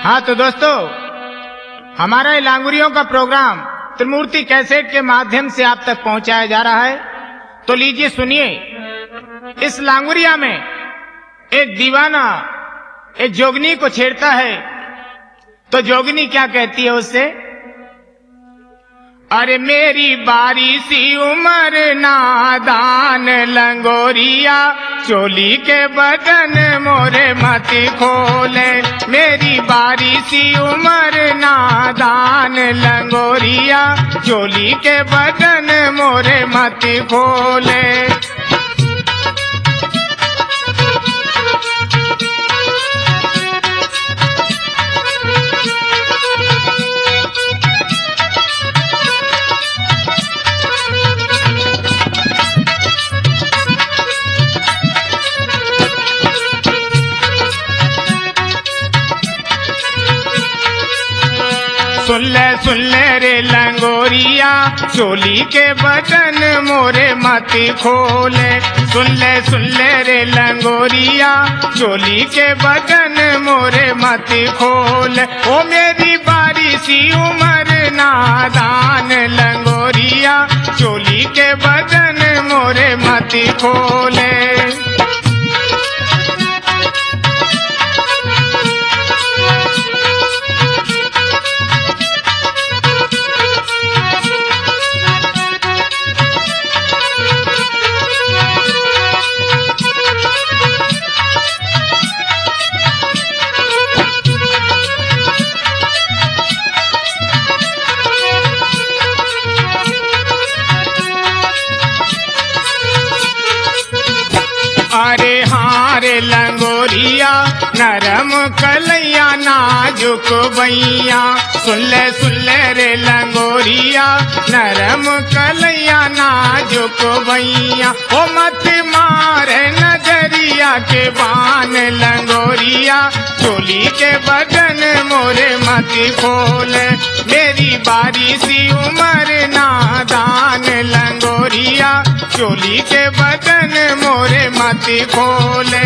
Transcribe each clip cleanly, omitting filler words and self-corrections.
हाँ तो दोस्तों, हमारा ये लांगुरियों का प्रोग्राम त्रिमूर्ति कैसेट के माध्यम से आप तक पहुंचाया जा रहा है। तो लीजिए सुनिए, इस लांगुरिया में एक दीवाना एक जोगनी को छेड़ता है। तो जोगनी क्या कहती है उससे? अरे मेरी बारी सी उम्र नादान लंगोरिया, चोली के बटन मोरे मत खोले। मेरी बारी सी उम्र नादान लंगोरिया, चोली के बटन मोरे मत खोले। सुन ले रे लंगोरिया, चोली के बटन मोरे मत खोले। सुन ले रे लंगोरिया, चोली के बटन मोरे मत खोले। ओ मेरी बारी सी उम्र नादान लंगोरिया, चोली के बटन मोरे मत खोले। अरे हारे लंगोरिया, नरम कलैया नाजुक बैया। सुन ले रे लंगोरिया, नरम कलैया नाजुक बैया। ओ मत मारे नजरिया के बान लंगोरिया, चोली के बटन मोरे मत खोले। मेरी बारी सी उम्र नादान लंगोरिया, चोली के बटन मोरे मत खोले।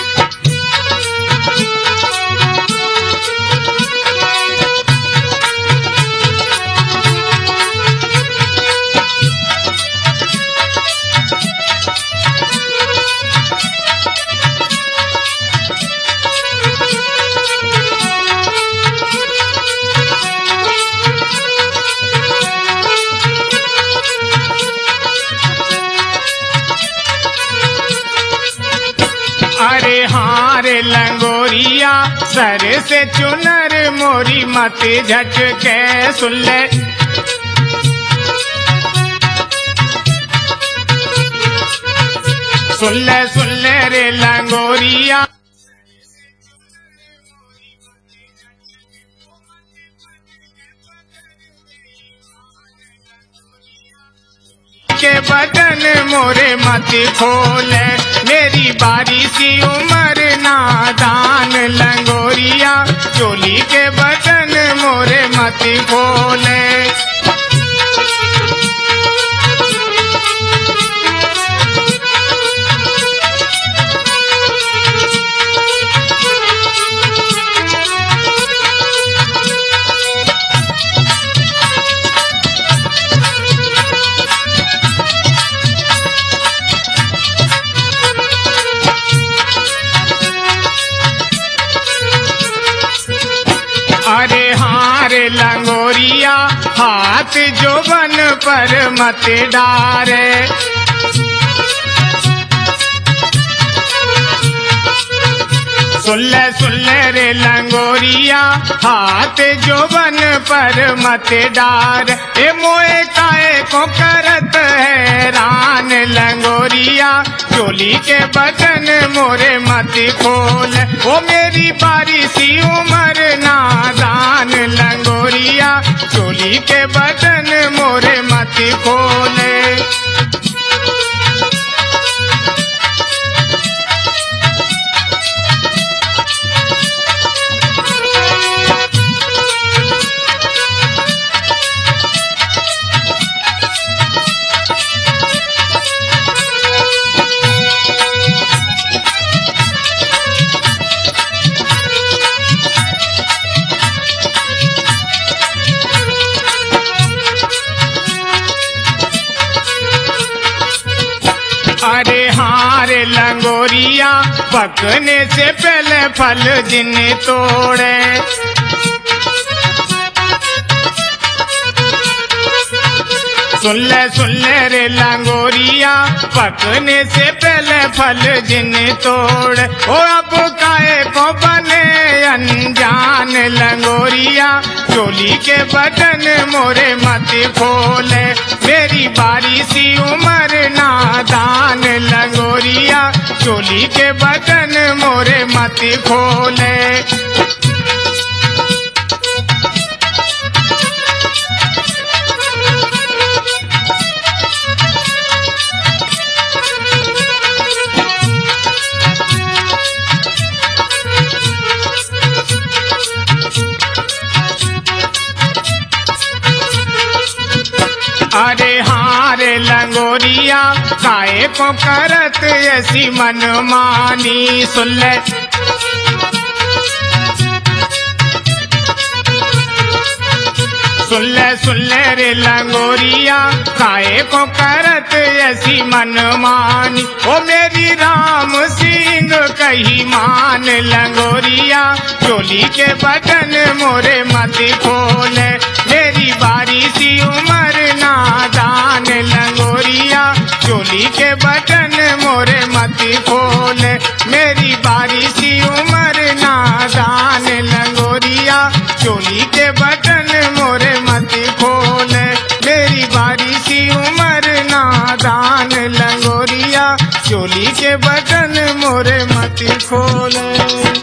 अरे हारे लंगोरिया, सर से चुनर मोरी मत झटके। सुन ले रे लंगोरिया, के बटन मोरे मत खोले। मेरी बारी सी उम्र नादान लंगोरिया, चोली के बटन मोरे मत खोले। अरे हारे लंगोरिया, हाथ जोबन पर मत डारे। सुन ले रे लंगोरिया, हाथ जोबन पर मत डार। ए मोए काए को करत हैरान लंगोरिया, चोली के बटन मोरे मत खोल। ओ मेरी बारी सी उम्र नादान लंगोरिया, चोली के बटन मोरे मत खोले। लंगोरिया पकने से पहले फल जिन तोड़े। सुन ले रे लंगोरिया पकने से पहले फल जिन तोड़े। ओ अब काहे को बने अनजान लंगोरिया, चोली के बटन मोरे मत खोले। मेरी बारी सी उम्र नादान लंगोरिया, चोली के बटन मोरे मत खोले। अरे हाँ रे लंगोरिया काहे को करत ऐसी मनमानी। सुन ले रे लंगोरिया काहे को करत ऐसी मनमानी। ओ मेरी राम सिंह कही मान लंगोरिया, चोली के बटन मोरे मत खोले। मेरी बारी सी उम्र नादान लंगोरिया, चोली के बटन मोरे मत खोले। मेरी बारी सी उम्र नादान लंगोरिया, चोली के बटन मोरे मत खोले। मेरी बारी सी उम्र नादान लंगोरिया, चोली के बटन मोरे मत खोले।